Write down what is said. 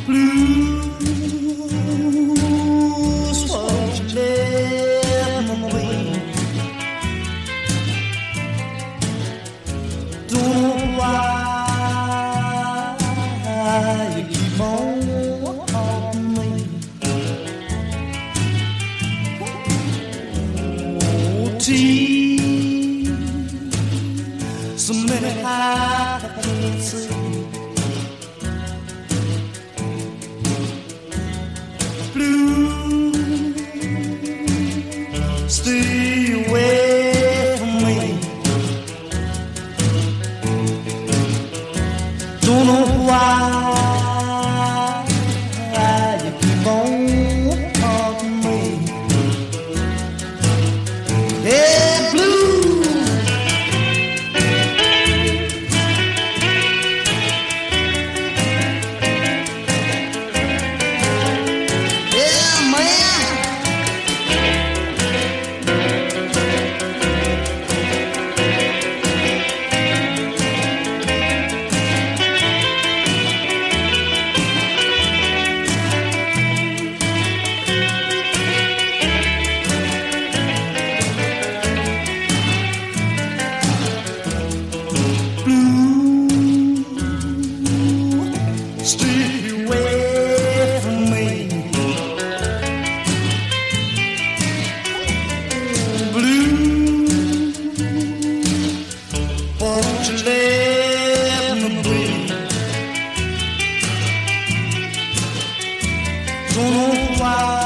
Blues, won't you let me be? Don't know why you keep on haunting me. Oh, tea, so many I can't see. Stay away from me. Don't know why you keep on haunting me. Yeah, blue. Yeah, man. Stay away from me. Blue, won't you let me be? Don't know why